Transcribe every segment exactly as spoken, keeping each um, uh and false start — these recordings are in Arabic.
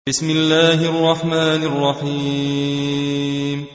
بسم الله الرحمن الرحيم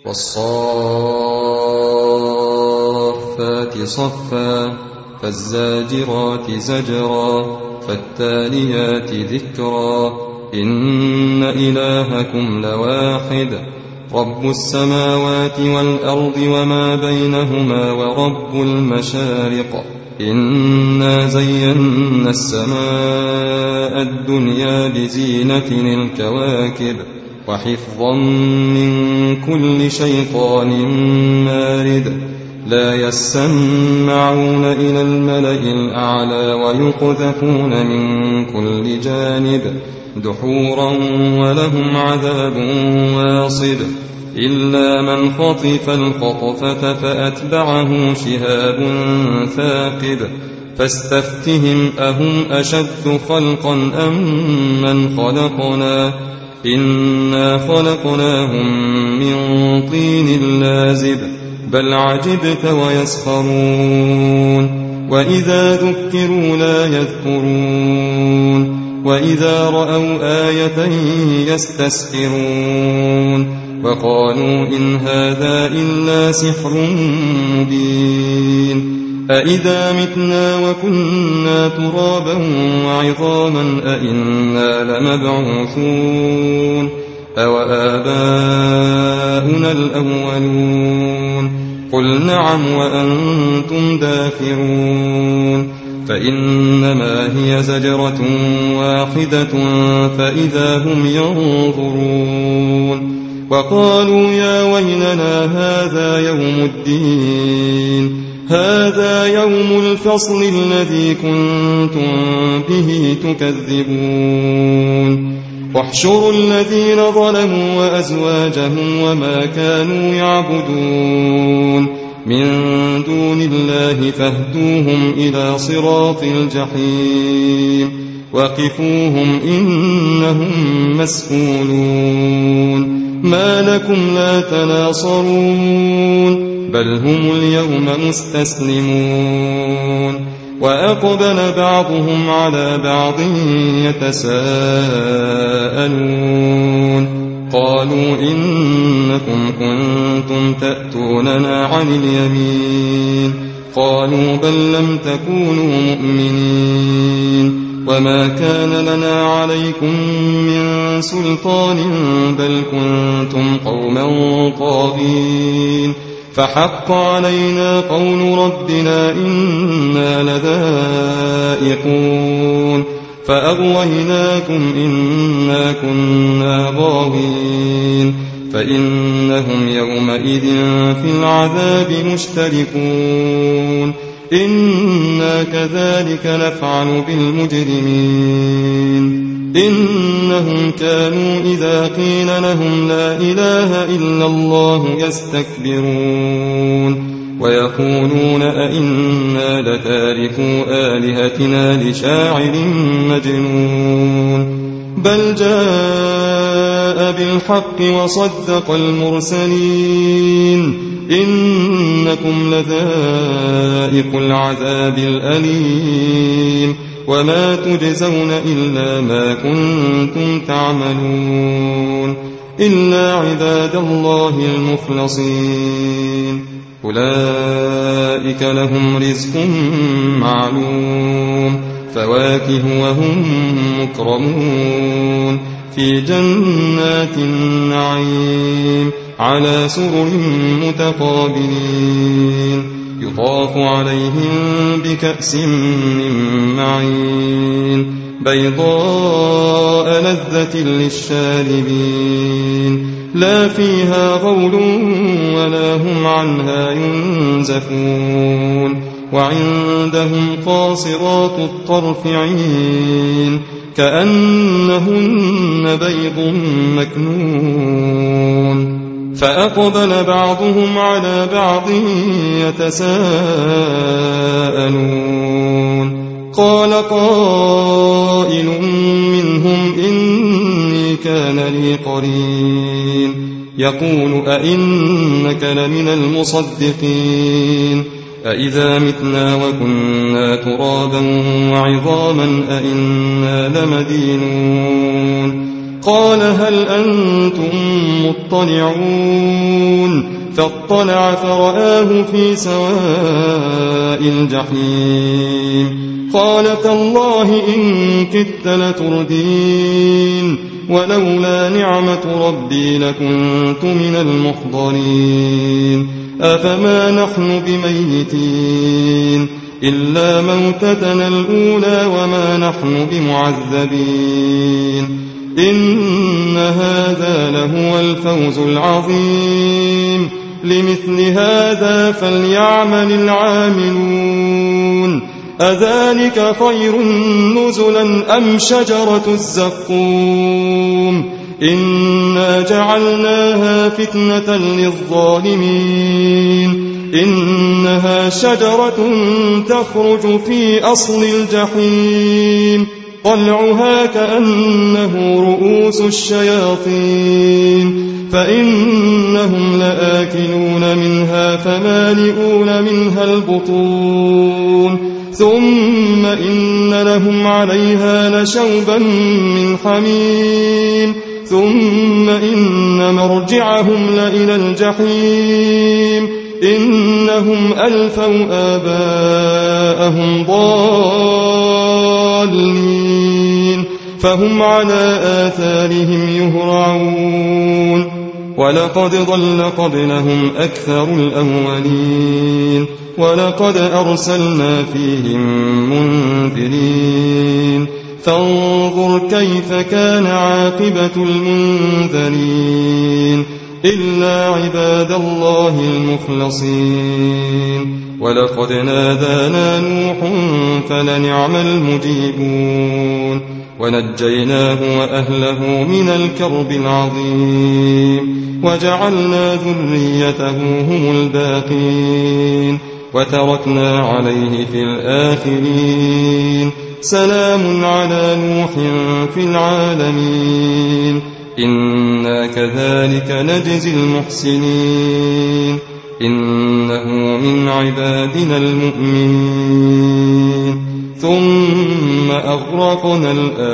والصافات صفا فالزاجرات زجرا فالتاليات ذكرا إن إلهكم لواحد رب السماوات والأرض وما بينهما ورب المشارق إنا زينا السماء الدنيا بزينة الكواكب وحفظا من كل شيطان مارد لا يسمعون إلى الملأ الأعلى ويقذفون من كل جانب دحورا ولهم عذاب واصب إلا من خطف الخطفة فأتبعه شهاب ثاقب فاستفتهم أهم أشد خلقا أم من خلقنا إنا خلقناهم من طين لازب بل عجبت ويسخرون وإذا ذكروا لا يذكرون وإذا رأوا آية يستسخرون وقالوا إن هذا إلا سحر مبين أإذا متنا وكنا ترابا وعظاما أإنا لمبعوثون أوآباؤنا الأولون قل نعم وأنتم داخرون فإنما هي زجرة واحدة فإذا هم ينظرون وقالوا يا ويلنا هذا يوم الدين هذا يوم الفصل الذي كنتم به تكذبون واحشروا الذين ظلموا وأزواجهم وما كانوا يعبدون من دون الله فاهدوهم إلى صراط الجحيم وقفوهم إنهم مسئولون ما لكم لا تناصرون بل هم اليوم مستسلمون وأقبل بعضهم على بعض يتساءلون قالوا إنكم كنتم تأتوننا عن اليمين قالوا بل لم تكونوا مؤمنين وما كان لنا عليكم من سلطان بل كنتم قوما طاغين فحق علينا قول ربنا إنا لذائقون فأغويناكم إنا كنا غاوين فإنهم يومئذ في العذاب مشتركون إنا كذلك نفعل بالمجرمين إنهم كانوا إذا قيل لهم لا إله إلا الله يستكبرون ويقولون أئنا لتاركو آلهتنا لشاعر مجنون بل جاء بالحق وصدق المرسلين إنكم لذائقو العذاب الأليم وما تجزون إلا ما كنتم تعملون إلا عباد الله المخلصين أولئك لهم رزق معلوم فواكه وهم مكرمون في جنات النعيم على سرر متقابلين يطاف عليهم بكأس من معين بيضاء لذة للشاربين لا فيها غول ولا هم عنها ينزفون وعندهم قاصرات الطرف عين كأنهن بيض مكنون فأقبل بعضهم على بعض يتساءلون قال قائل منهم إني كان لي قرين يقول أئنك لمن المصدقين أإذا متنا وكنا ترابا وعظاما أئنا لمدينون قال هل أنتم مطلعون فاطلع فرآه في سواء الجحيم قال تالله إن كدت لتردين ولولا نعمة ربي لكنت من المحضرين أفما نحن بميتين إلا موتتنا الأولى وما نحن بمعذبين إن هذا لهو الفوز العظيم لمثل هذا فليعمل العاملون أذلك خير نزلا أم شجرة الزقوم إنا جعلناها فتنة للظالمين إنها شجرة تخرج في أصل الجحيم طلعها كأنه رؤوس الشياطين فإنهم لآكلون منها فمالئون منها البطون ثم إن لهم عليها لشوبا من حميم ثم إن مرجعهم لإلى الجحيم إنهم ألفوا آباءهم ضالين فهم على آثارهم يهرعون ولقد ضل قبلهم أكثر الأولين ولقد أرسلنا فيهم منذرين فانظر كيف كان عاقبة المنذرين إلا عباد الله المخلصين ولقد نادانا نوح فلنعم المجيبون ونجيناه وأهله من الكرب العظيم وجعلنا ذريته هم الباقين وتركنا عليه في الآخرين سلام على نوح في العالمين إنا كذلك نجزي المحسنين إنه من عبادنا المؤمنين ثم أغرقنا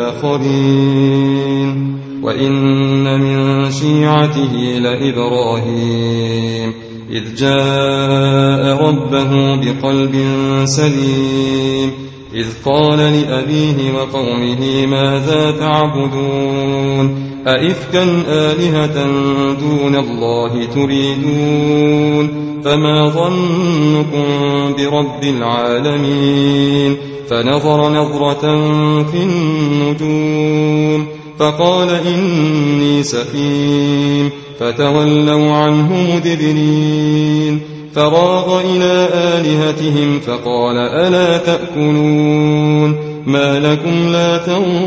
الآخرين وإن من شيعته لإبراهيم إذ جاء ربه بقلب سليم إذ قال لأبيه وقومه ماذا تعبدون أئفكا آلهة دون الله تريدون فما ظنكم برب العالمين فنظر نظرة في النجوم فقال إني سقيم فتولوا عنه مدبرين فراغ إلى آلهتهم فقال ألا تأكلون ما لكم لا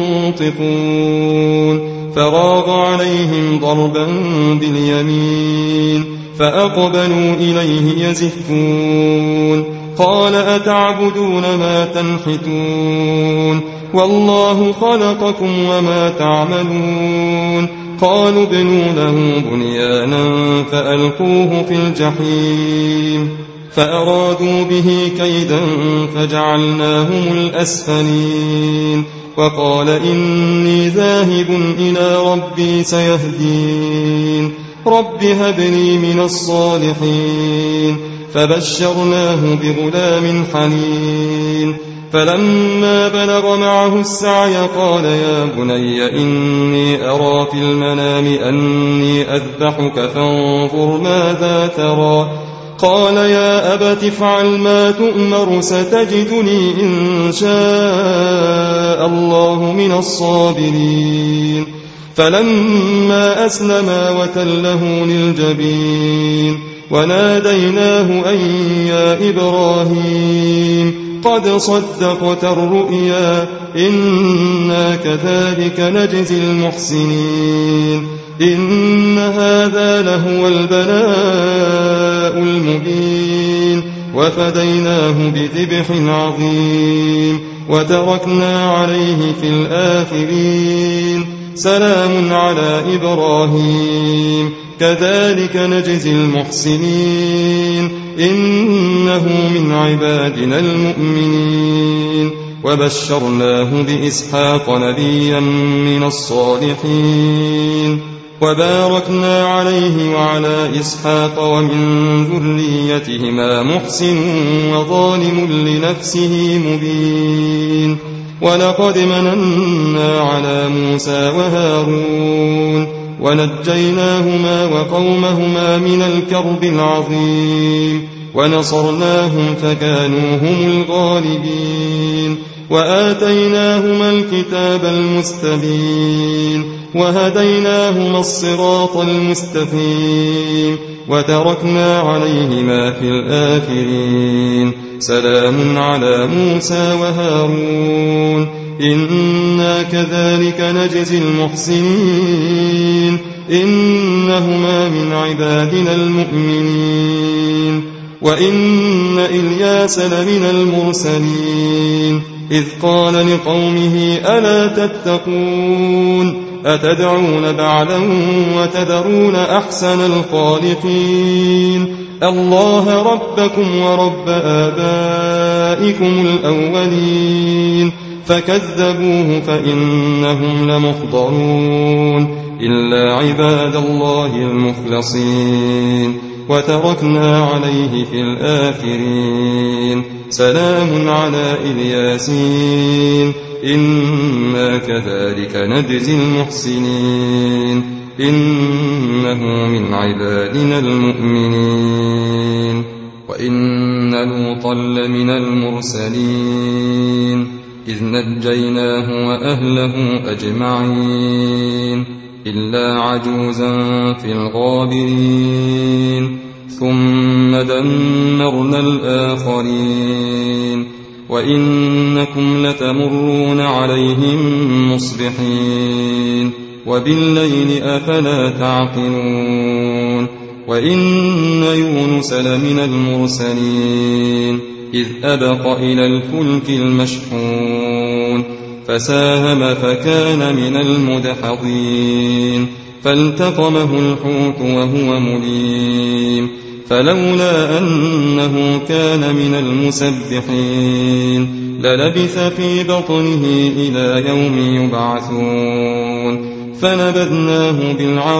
تنطقون فراغ عليهم ضربا باليمين فأقبلوا إليه يزفون قال أتعبدون ما تنحتون والله خلقكم وما تعملون قالوا ابنوا له بنيانا فألقوه في الجحيم فأرادوا به كيدا فجعلناهم الأسفلين وقال إني ذاهب إلى ربي سيهدين رب هب لي من الصالحين فبشرناه بغلام حليم فلما بلغ معه السعي قال يا بني إني أرى في المنام أني أذبحك فانظر ماذا ترى قال يا أبت افعل ما تؤمر ستجدني إن شاء الله من الصابرين فلما أسلما وتله للجبين وناديناه أن يا إبراهيم قد صدقت الرؤيا إنا كذلك نجزي المحسنين إن هذا لهو البلاء المبين وفديناه بذبح عظيم وتركنا عليه في الآخرين سلام على إبراهيم كذلك نجزي المحسنين إنه من عبادنا المؤمنين وبشرناه بإسحاق نبيا من الصالحين وباركنا عليه وعلى إسحاق ومن ذريتهما محسن وظالم لنفسه مبين ولقد مننا على موسى وهارون ونجيناهما وقومهما من الكرب العظيم ونصرناهم فكانوا هم الغالبين وآتيناهما الكتاب المستبين وهديناهما الصراط المستقيم وتركنا عليهما في الآخرين سلام على موسى وهارون إنا كذلك نجزي المحسنين إنهما من عبادنا المؤمنين وإن إلياس لمن المرسلين إذ قال لقومه ألا تتقون أتدعون بعلا وتذرون أحسن الخالقين الله ربكم ورب آبائكم الأولين فكذبوه فإنهم لمحضرون إلا عباد الله المخلصين وتركنا عليه في الآخرين سلام على إلياسين إنا كذلك نجزي المحسنين إنه من عبادنا المؤمنين وإن لوطا لمن المرسلين إذ نجيناه وأهله أجمعين إلا عجوزا في الغابرين ثم دمرنا الآخرين وإنكم لتمرون عليهم مصبحين وبالليل أفلا تعقلون وإن يونس لمن المرسلين إذ أبق إلى الفلك المشحون فساهم فكان من المدحضين فالتقمه الحوت وهو مليم فلولا أنه كان من المسبحين للبث في بطنه إلى يوم يبعثون فنبذناه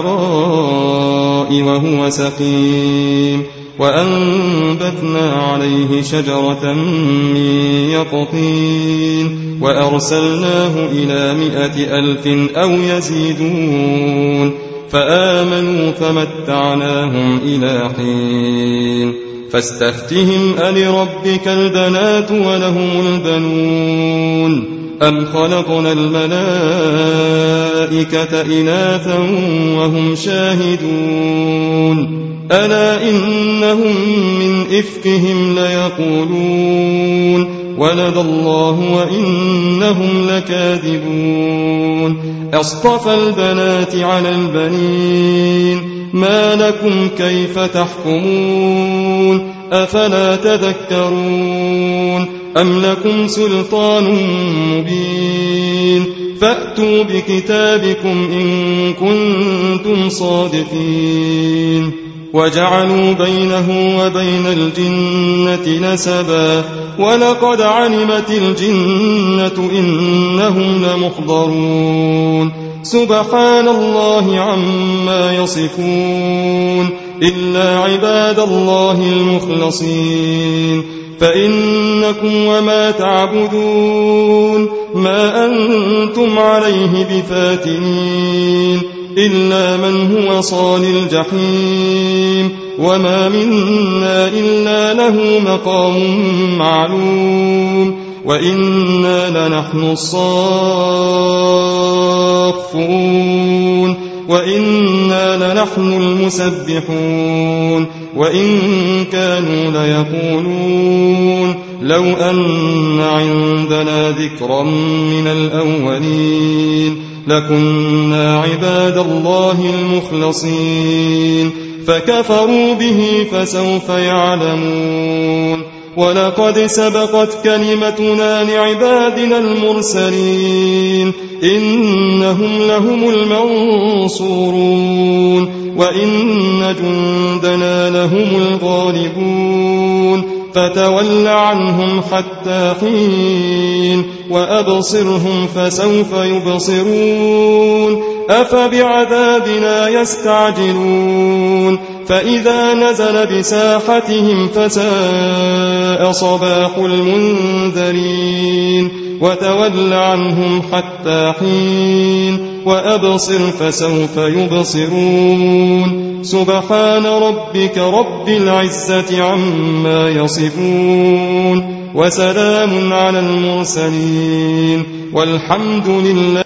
بالعراء وهو سقيم وأنبتنا عليه شجرة من يقطين وأرسلناه إلى مائة ألف أو يزيدون فآمنوا فمتعناهم إلى حين فاستفتهم ألربك البنات ولهم البنون أم خلقنا الملائكة إناثا وهم شاهدون ألا إنهم من إفكهم ليقولون ولد الله وإنهم لكاذبون أصطفى البنات على البنين ما لكم كيف تحكمون أفلا تذكرون أم لكم سلطان مبين فأتوا بكتابكم إن كنتم صادقين وجعلوا بينه وبين الجنة نسبا ولقد علمت الجنة إنهم لمحضرون سبحان الله عما يصفون إلا عباد الله المخلصين فإنكم وما تعبدون ما أنتم عليه بفاتنين إلا من هو صال الجحيم وما منا إلا له مقام معلوم وإنا لنحن الصافون وإنا لنحن المسبحون وإن كانوا ليقولون لو أن عندنا ذكرا من الأولين لكنا عباد الله المخلصين فكفروا به فسوف يعلمون ولقد سبقت كلمتنا لعبادنا المرسلين إنهم لهم المنصورون وإن جندنا لهم الغالبون فتول عنهم حتى حين وأبصرهم فسوف يبصرون أفبعذابنا يستعجلون فإذا نزل بساحتهم فساء صباح المنذرين وتول عنهم حتى حين وأبصر فسوف يبصرون سبحان ربك رب العزة عما يصفون وسلام على المرسلين والحمد لله